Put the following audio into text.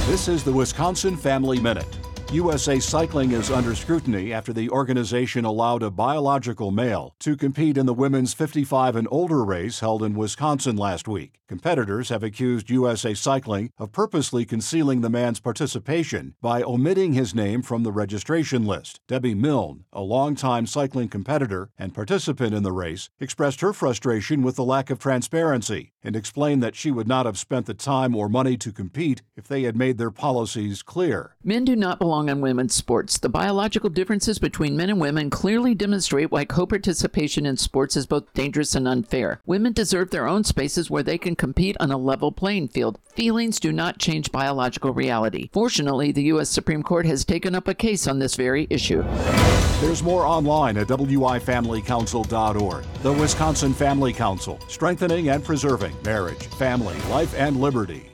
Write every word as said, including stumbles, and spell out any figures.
This is the Wisconsin Family Minute. U S A Cycling is under scrutiny after the organization allowed a biological male to compete in the women's fifty-five and older race held in Wisconsin last week. Competitors have accused U S A Cycling of purposely concealing the man's participation by omitting his name from the registration list. Debbie Milne, a longtime cycling competitor and participant in the race, expressed her frustration with the lack of transparency and explained that she would not have spent the time or money to compete if they had made their policies clear. Men do not belong in women's sports. The biological differences between men and women clearly demonstrate why co-participation in sports is both dangerous and unfair. Women deserve their own spaces where they can compete on a level playing field. Feelings do not change biological reality. Fortunately, the U S Supreme Court has taken up a case on this very issue. There's more online at W I family council dot org. The Wisconsin Family Council, strengthening and preserving marriage, family, life, and liberty.